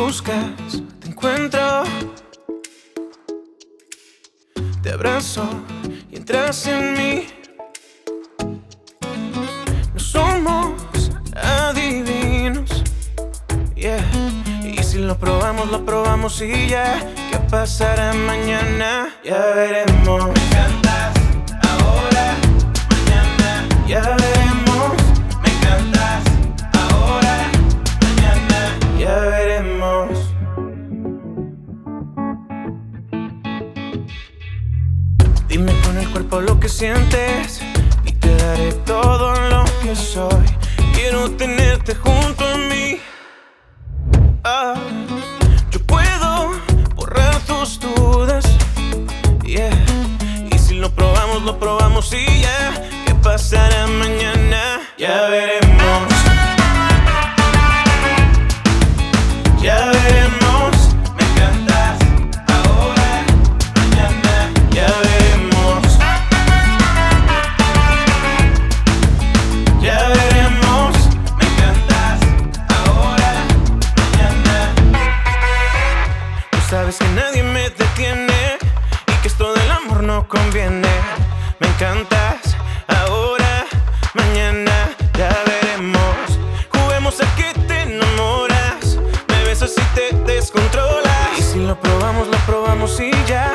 buscas, te encuentro. Te abrazo y entras en mí. No somos adivinos, yeah. Y si lo probamos y ya. ¿Qué pasará mañana? Ya veremos. Me encantas ahora, mañana. Ya veremos. Me encantas ahora, mañana. Ya veremos. Dime con el cuerpo lo que sientes y te daré todo lo que soy. Quiero tenerte junto a mí. Yo puedo borrar tus dudas, yeah. Y si lo probamos y ya. ¿Qué pasará mañana? Ya veremos. Ya veremos. Me encantas ahora, mañana. Ya veremos. Ya veremos. Me encantas ahora, mañana. Tú sabes que nadie me detiene y que esto del amor no conviene. Me encantas ahora, mañana. Ya veremos. Juguemos a que te enamoras. Me besas y te descontrolas. Y si lo probamos y ya.